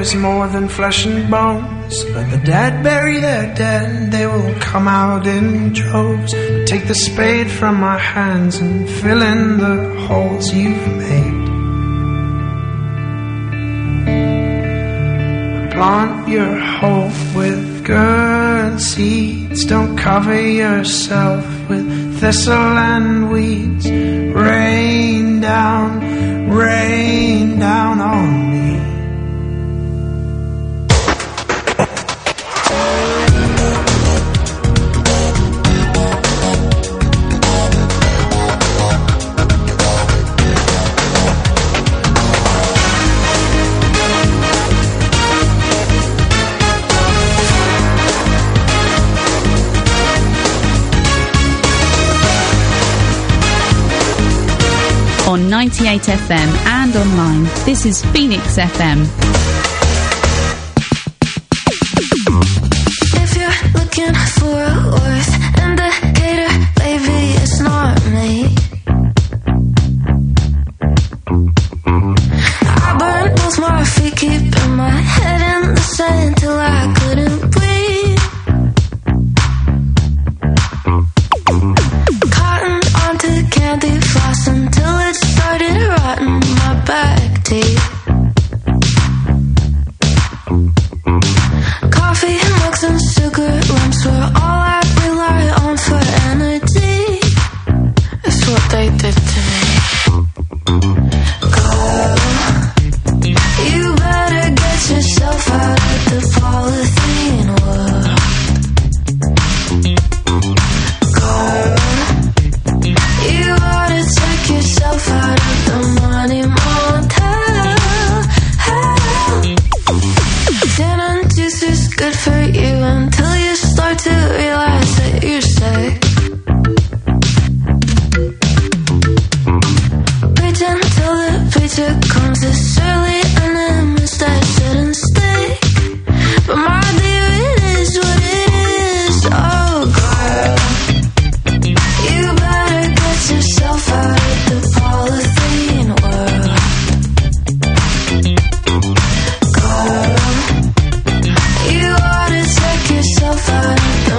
is more than flesh and bones. Let the dead bury their dead, they will come out in droves. But take the spade from my hands and fill in the holes you've made. Plant your hope with good seeds. Don't cover yourself with thistle and weeds. Rain down on me. On 98 FM and online, this is Phoenix FM. If you're looking for a worth indicator, baby, it's not me. I burned both my feet, keeping my head in the sand till I couldn't breathe. Cotton onto candy floss until it started rotting my back teeth. Coffee, mugs and sugar lumps were all I rely on for energy. It's what they did to me. Girl, you better get yourself out of the polythene world. Girl, you ought to check yourself out of the money motel. Gin and juice is good for you until you start to realize that you're sick. Preach until the preacher comes as surely an image that shouldn't stick. But my dear, it is what it is. Oh, girl, you better get yourself out of the polythene world. Girl, you ought to check yourself out of the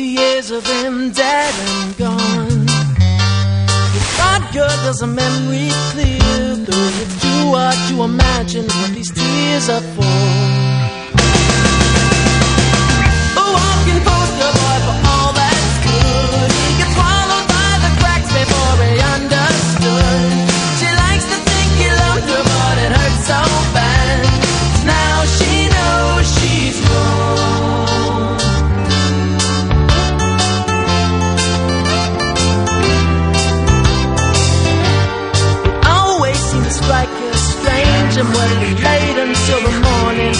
20 years of him dead and gone. God, good, does a memory clear? Though you do what you imagine what these tears are for. A walking poster boy for all that's good. He gets swallowed by the cracks before he understood. She likes to think he loved her, but it hurts so bad. Now she knows she's wrong. It always seems to strike you strange, and when it's late until the morning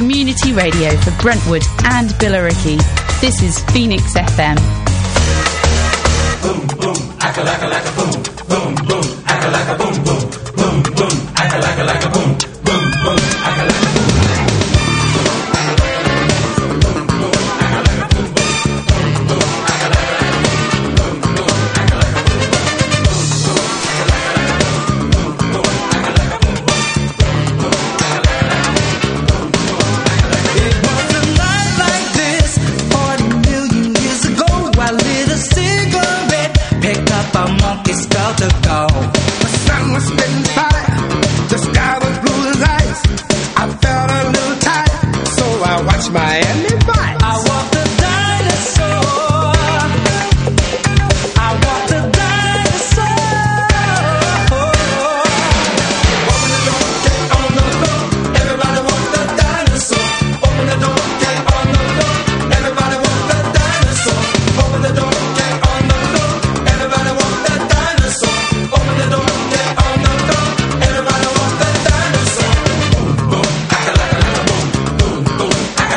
community radio for Brentwood and Billericay. This is Phoenix FM. Boom, boom, aka-laka-laka, boom, boom, boom, aka-laka, boom, boom, boom, boom, aka-laka-laka, boom, boom, boom, aka-laka, boom. Miami Vice. I want the dinosaur. I want the dinosaur. Open the door, get on the floor. Everybody wants the dinosaur. Open the door, get on the floor. Everybody wants the dinosaur. Open the door, get on the floor. Everybody wants the dinosaur. Open the door, get on the floor. Everybody wants the dinosaur. Boom, boom, aka-laka-laka, boom, boom, boom.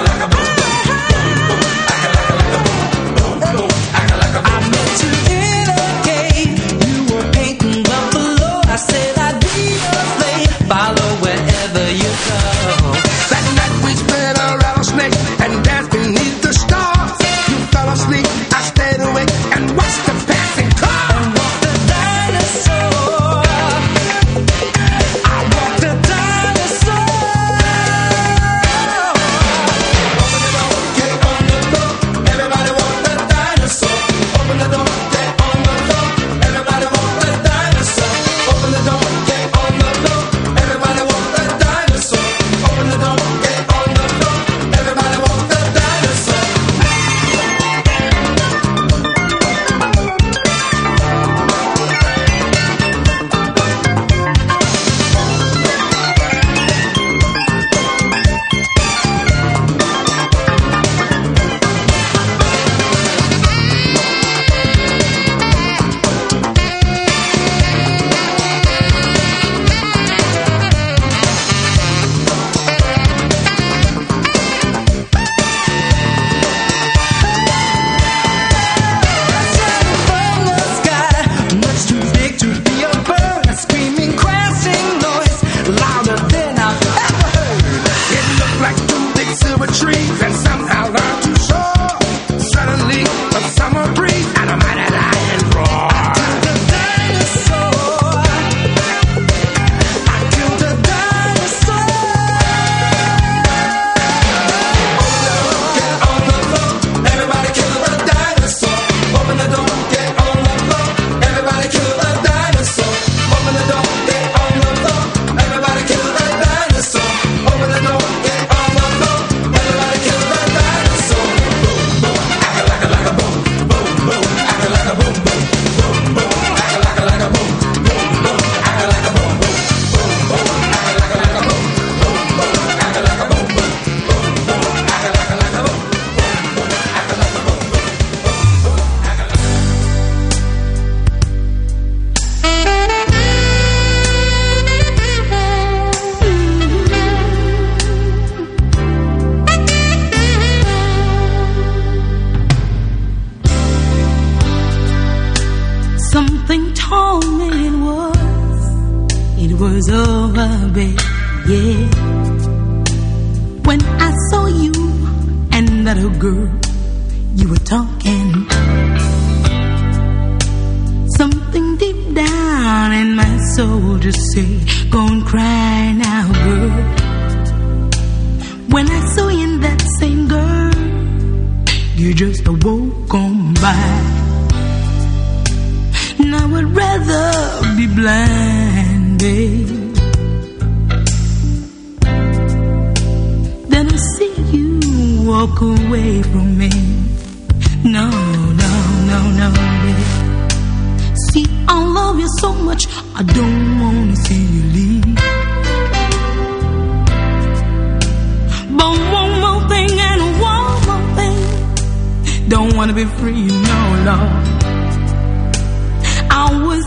was over, babe, yeah. When I saw you and that other girl, you were talking. Something deep down in my soul just say, go and cry now, girl. When I saw you in that same girl, you just awoke on by. Now I'd rather be blinded than to see you walk away from me. No, no, no, no, babe. See, I love you so much, I don't wanna see you leave. But one more thing and one more thing, don't wanna be free, no, Lord. I was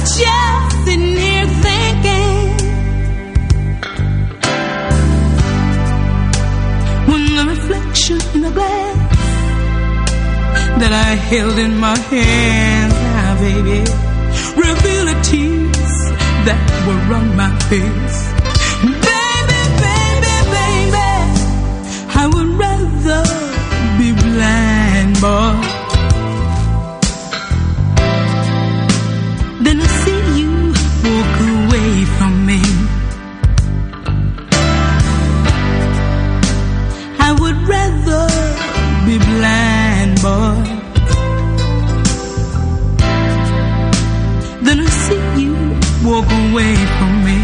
just sitting here thinking, when the reflection in the glass that I held in my hands, now baby, reveal the tears that were on my face. Baby, baby, baby, I would rather be blind, boy, than to see you walk away from me. I would rather be blind, boy, than to see you walk away from me.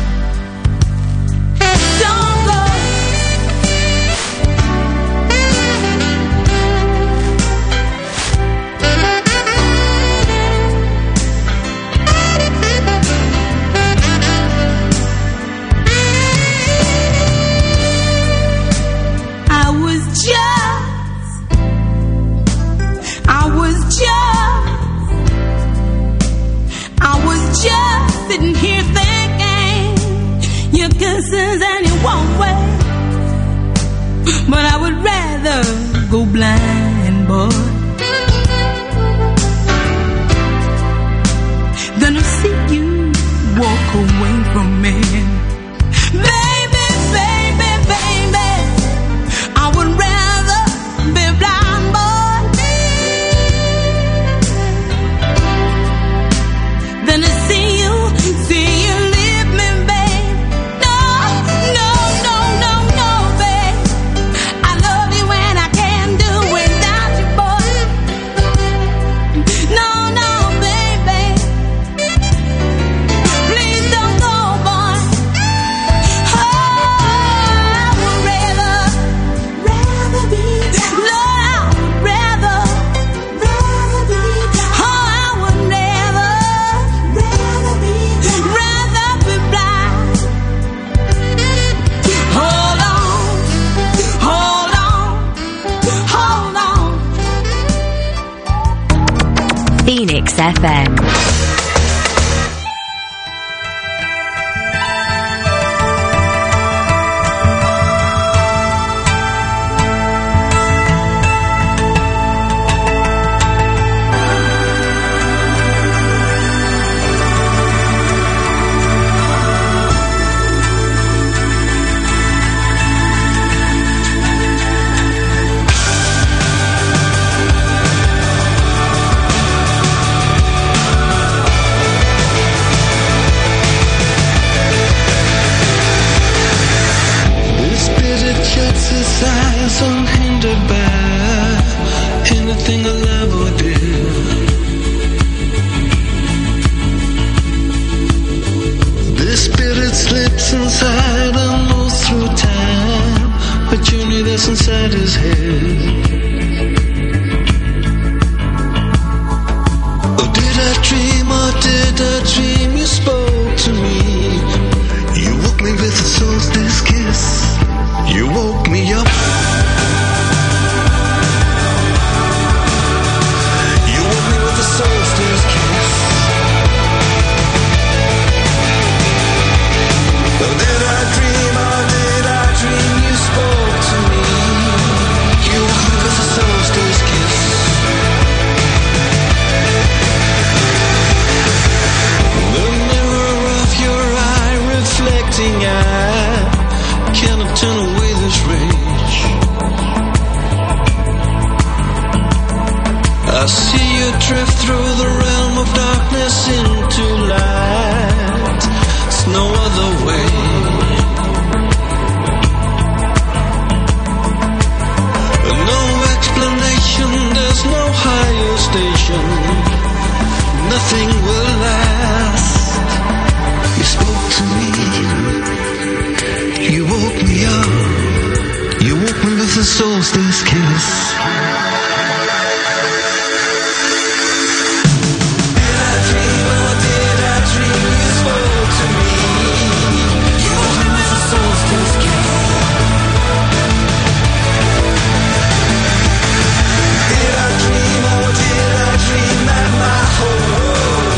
Don't go. I was just sitting here thinking, your kisses and your warm way, but I would rather go blind, boy, than to see you walk away from me. Baby, baby, baby, I would rather be blind, boy, than to see you leave me, babe. No, no, no, no, no, babe. I love you and I can't do without you, boy. No, no, baby, please don't go, boy. Oh, I would rather be, no, I would rather be, oh, I would rather be blind. Hold on, hold on, hold on. Phoenix FM. Unhindered by anything I'll ever do. This spirit slips inside and moves through time, a journey that's inside his head. Oh, did I dream or did I dream you spoke to me? You woke me with a solstice kiss. You woke me up. You woke me with a solstice kiss. Oh, did I dream or did I dream you spoke to me? You woke me with a solstice kiss. The mirror of your eye reflecting eye cannot turn away this rage. I see you drift through the realm of darkness into light. It's no other way. No explanation, there's no higher station. Nothing will last. You spoke to me. You woke me up. You woke me with a solstice kiss. Did I dream or did I dream you spoke to me? You woke me with a solstice kiss. Did I dream or did I dream that my whole world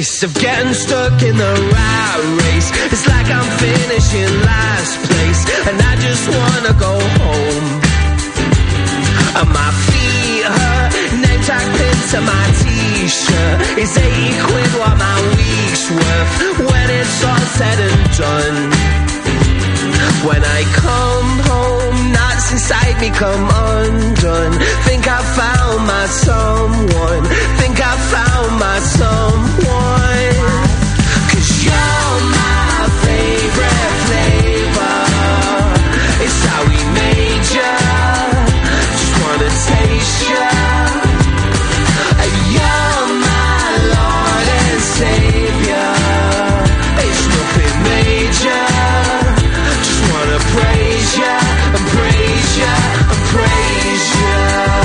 taste of getting stuck in the rat race. It's like I'm finishing last place, and I just wanna go home. And my feet hurt, name tag pinned to my t-shirt. It's 80 quid what my week's worth, when it's all said and done. When I come home, knots inside me come undone. Think I found my someone, think I found my someone. 'Cause you're my favorite flavor, it's how we made ya, just wanna taste ya. You're my Lord and Savior, it's nothing major, just wanna praise ya and praise ya and praise ya.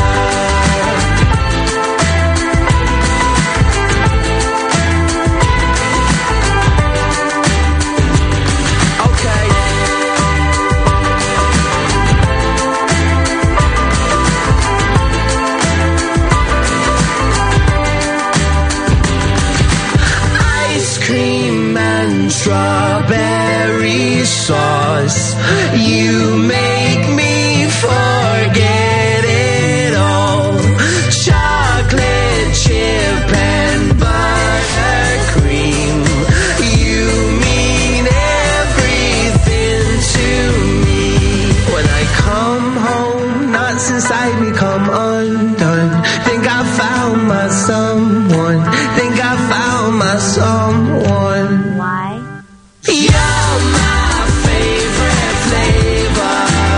Strawberry sauce, you make me forget it all. Chocolate chip and buttercream, you mean everything to me. When I come home, knots inside me come undone. Think I found my someone, think I found my someone. Why? You're my favorite flavor,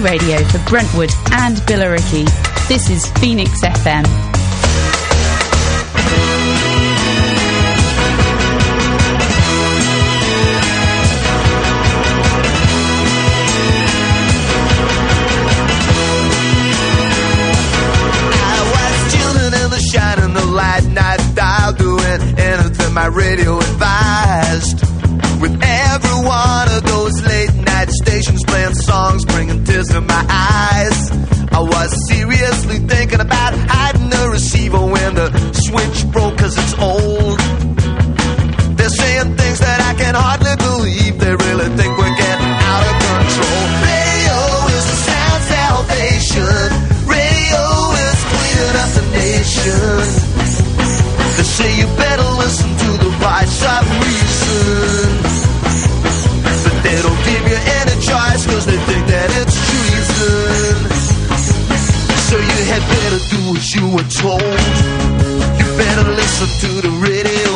radio for Brentwood and Billericay. This is Phoenix FM. Shining the light, night dial, doing anything my radio advised. With every one of those late night stations playing songs, bringing tears to my eyes. I was seriously thinking about hiding the receiver when the switch broke, cause it's old. They're saying things that I can hardly believe. They really think we're getting out of control. Radio is the sound salvation. Radio is cleaning up the nation. They say you better listen to the voice of reason, but they don't give you any choice, cause they think that it's treason. So you had better do what you were told. You better listen to the radio.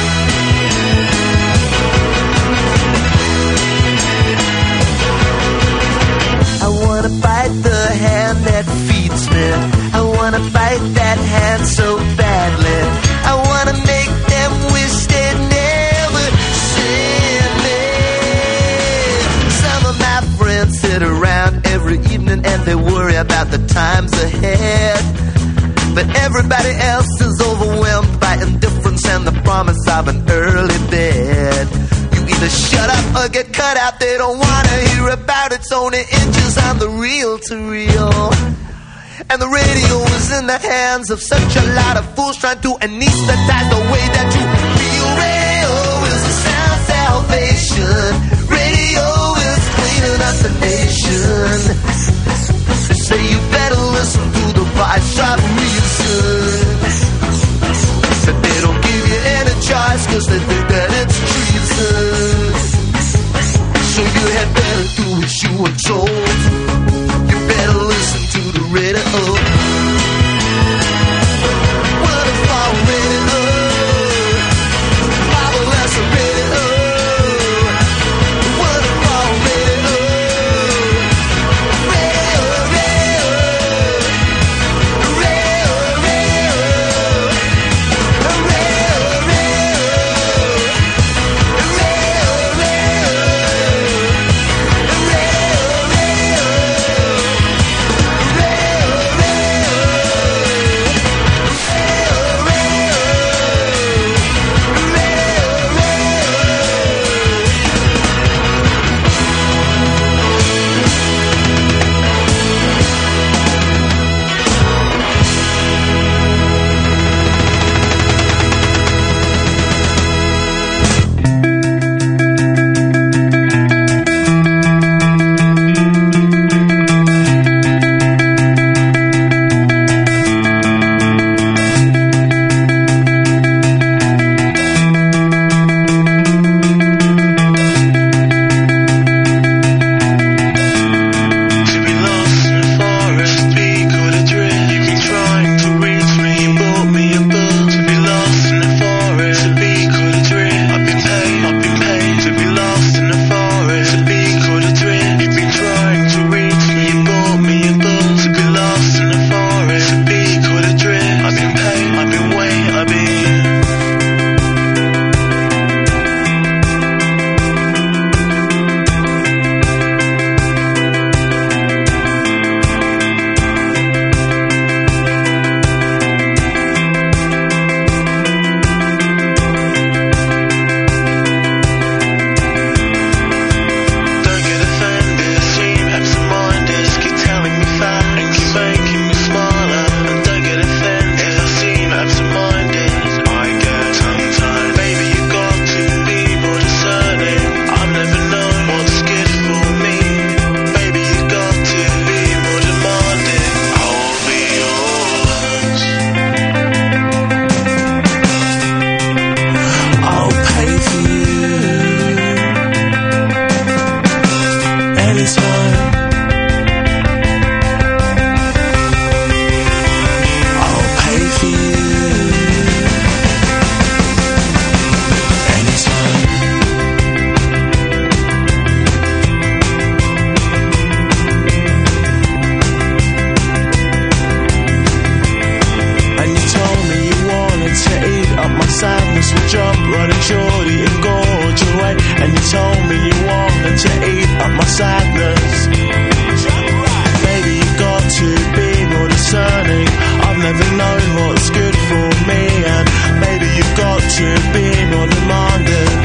I wanna fight the hand that feeds me. I wanna fight that hand so badly. I wanna make them wish they'd never seen me. Some of my friends sit around every evening and they worry about the times ahead. But everybody else is overwhelmed by indifference and the promise of an early bed. You either shut up or get cut out. They don't wanna hear about it. It's only inches on the reel-to-reel. And the radio is in the hands of such a lot of fools trying to anesthetize the way that you feel. Radio is a sound salvation. Radio is cleaning up the nation. They say you better listen to the voice of reason, but they don't give you any choice, cause they think that it's treason. So you had better do what you were told. You better listen to the radio. What if I'm radio? Bible lesson radio. What if I'm radio? Radio, radio. Radio, radio. Radio, radio. Radio, radio. running shorty and gorge away. And you told me you wanted to eat up my sadness. Baby, you got to be more discerning. I've never known what's good for me. And baby, you've got to be more demanding.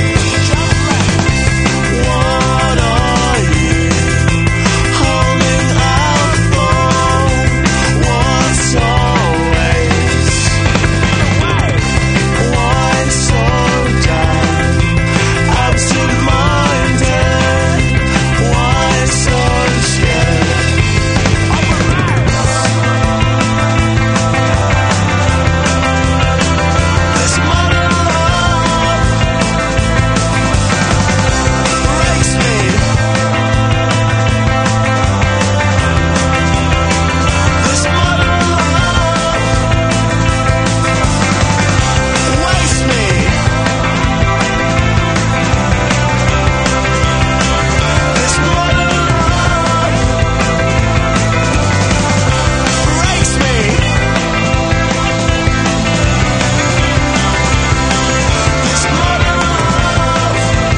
What are you holding out for? What's always? Why so down? Absent-minded. Why so scared? This modern love breaks me. This modern love wastes me. This modern love breaks me. This modern love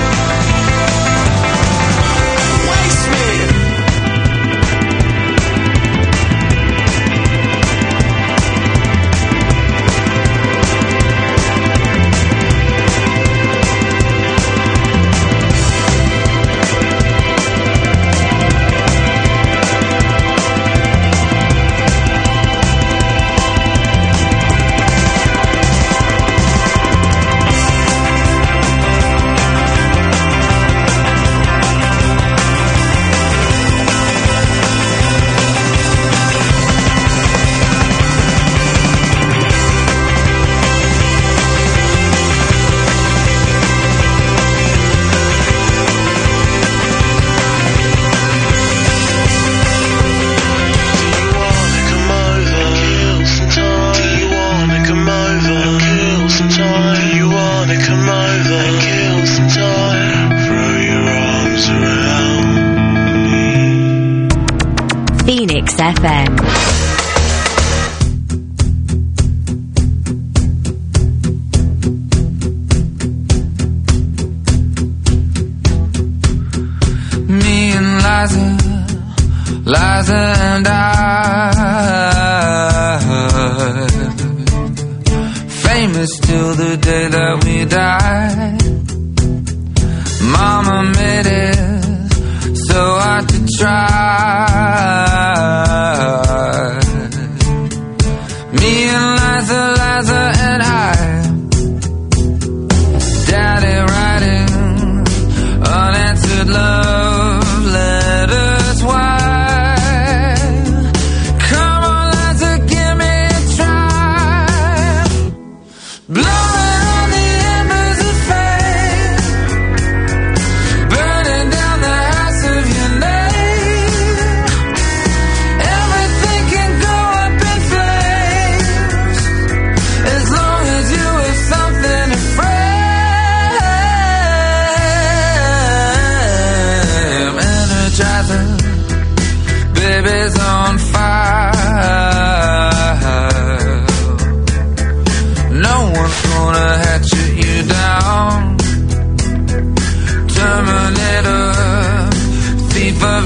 wastes me. Do you wanna come over? Kill some time. Do you wanna come over? Kill some time. Throw your arms around me. Phoenix FM. Me and Liza and I, famous till the day that we die. Mama made it so hard to try. Me and Liza and I, Daddy writing unanswered love letters. Why? Come on, Liza, give me a try. Blowing on the embers of fame, burning down the house of your name. Everything can go up in flames as long as you have something to frame. Energizer, baby's on fire. No one's gonna hatchet you down. Terminator, thief of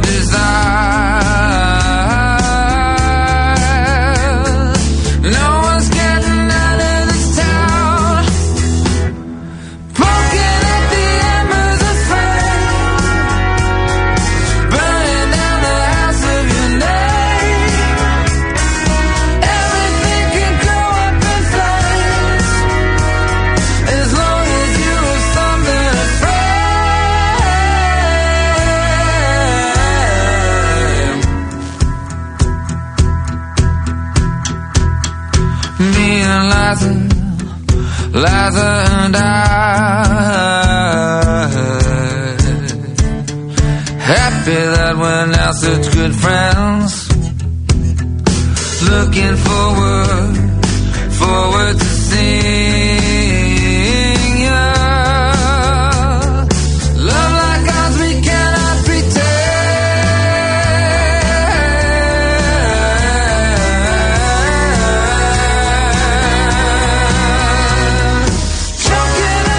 desire. No one's getting out of this town. Poking at the embers of flame, burning down the house of your name. Everything can go up in flames as long as you have something to frame. Me and Liza and I, happy that we're now such good friends. Looking forward to seeing you. Love like ours we cannot pretend. Choking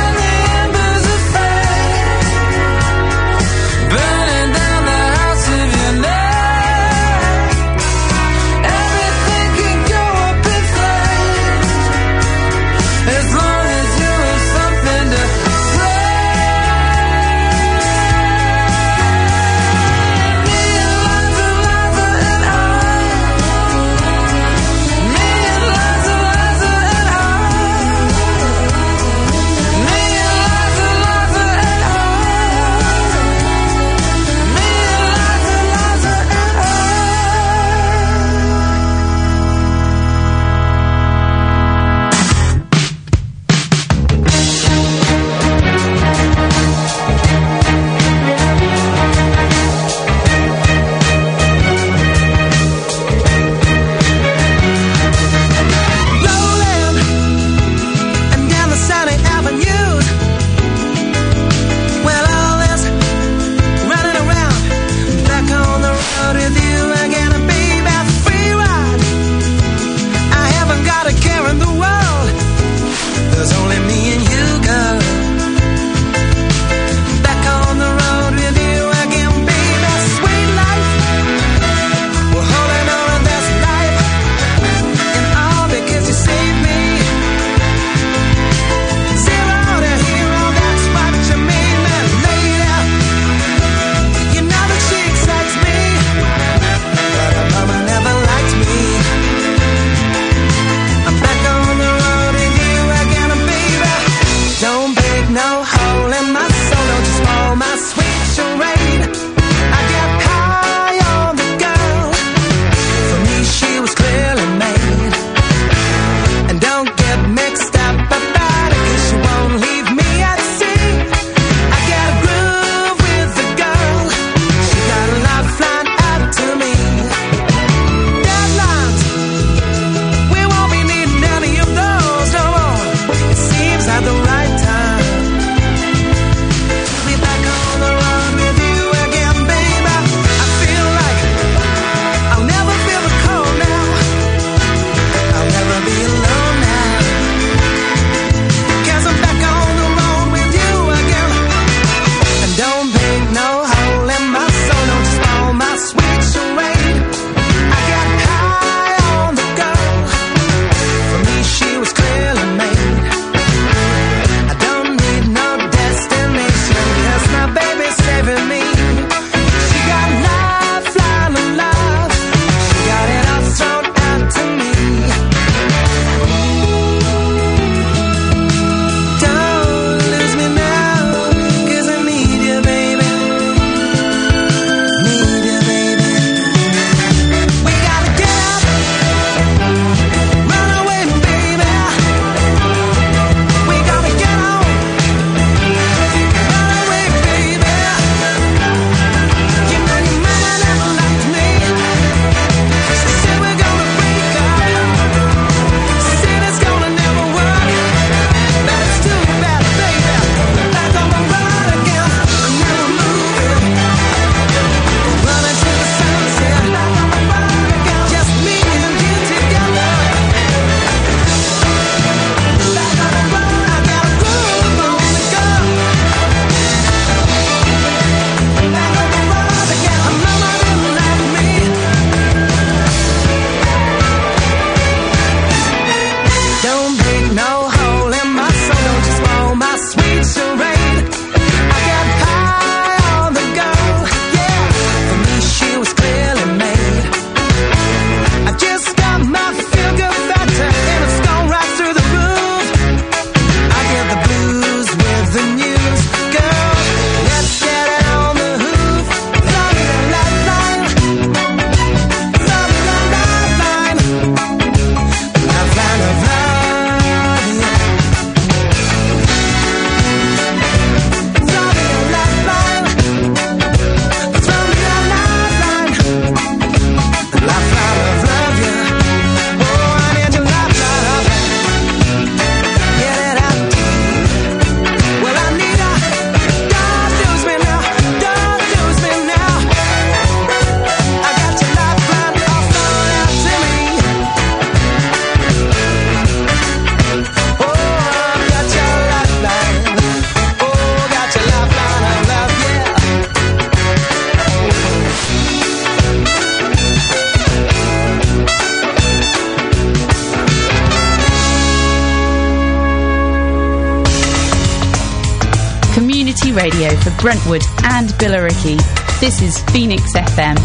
community radio for Brentwood and Billericay. This is Phoenix FM.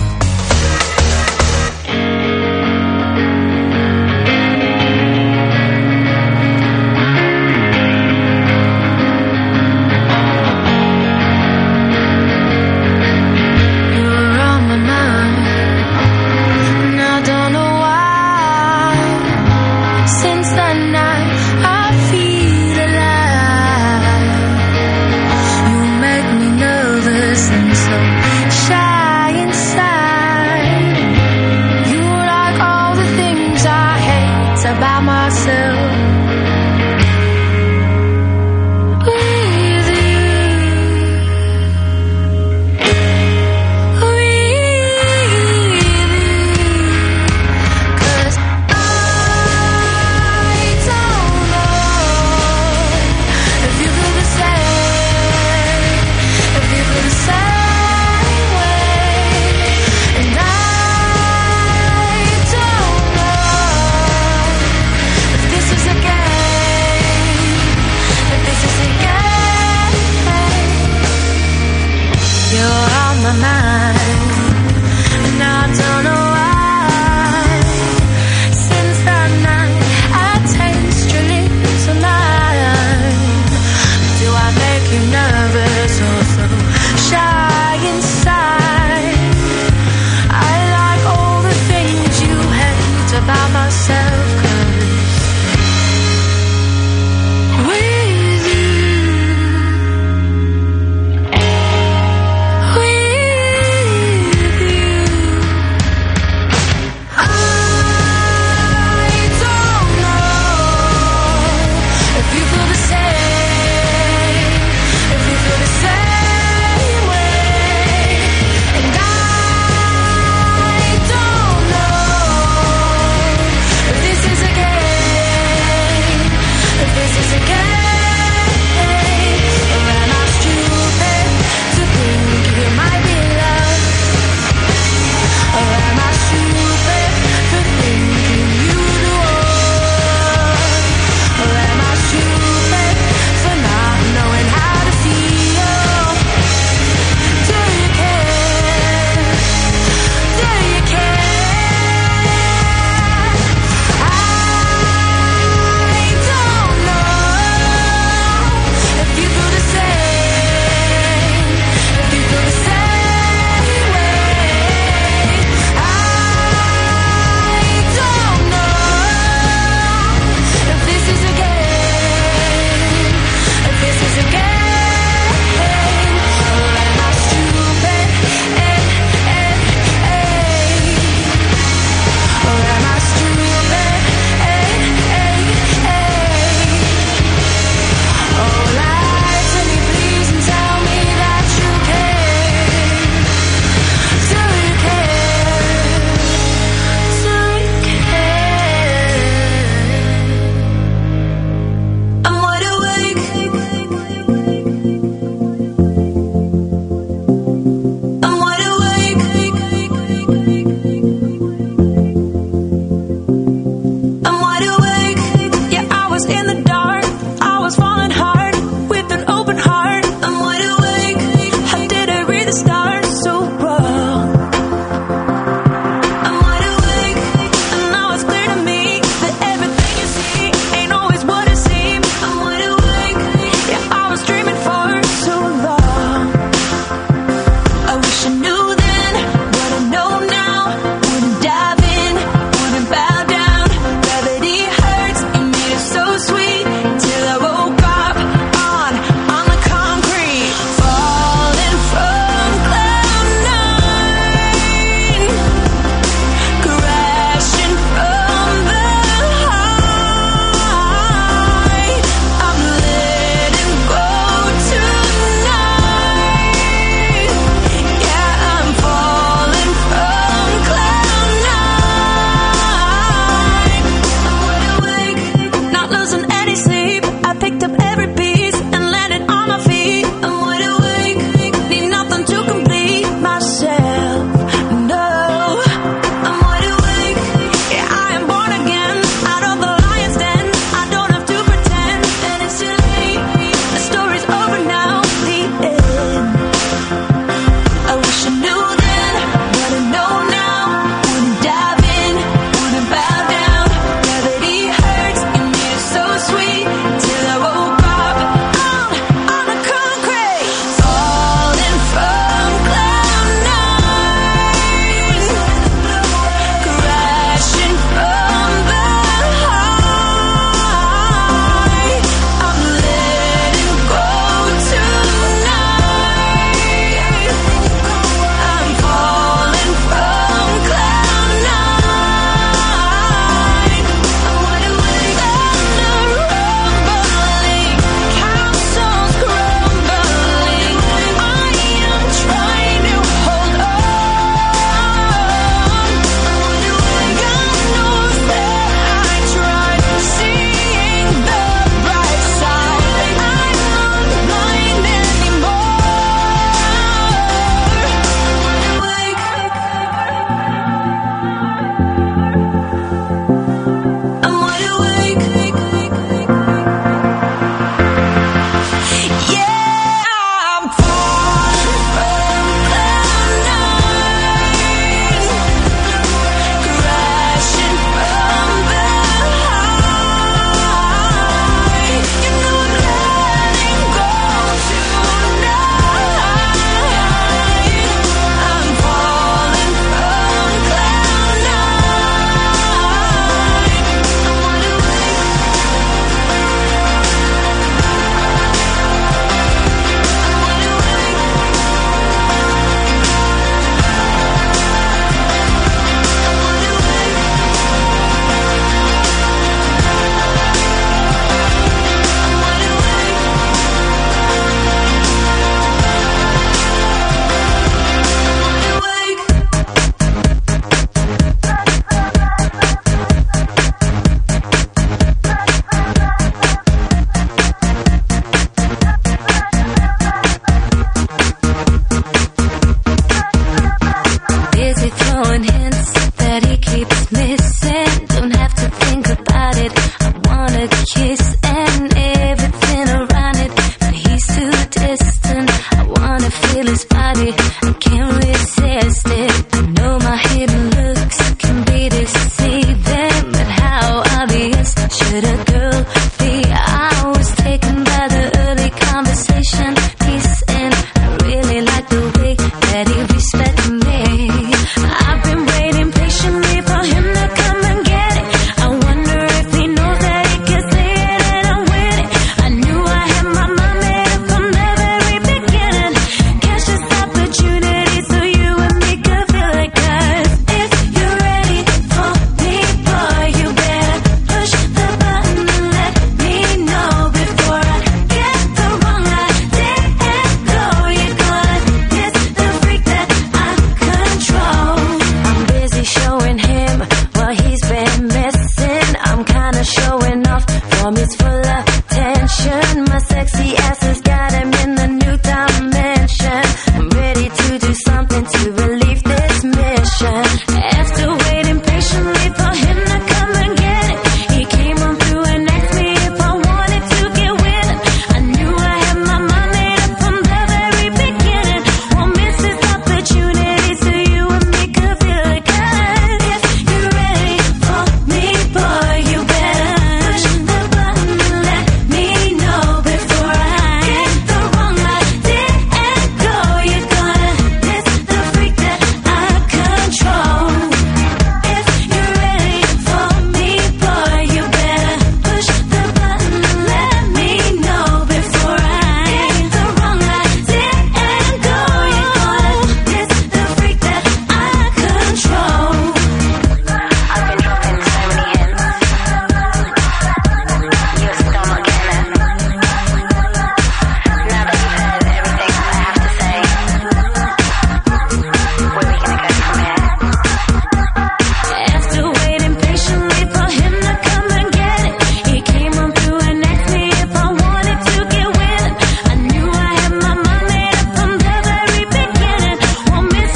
You're on my mind.